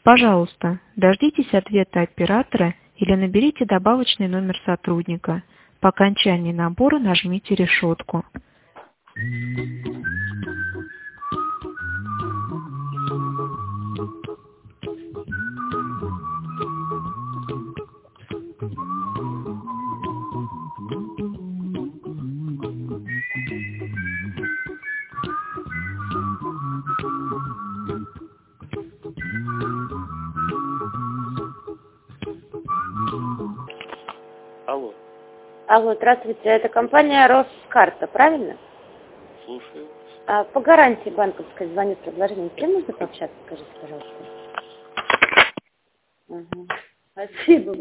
Пожалуйста, дождитесь ответа оператора или наберите добавочный номер сотрудника. По окончании набора нажмите решетку. Алло, Алло, здравствуйте, это компания Роскарта, правильно? слушаю. По гарантии банковской звоню с предложением. С кем нужно пообщаться, скажите, пожалуйста? Спасибо.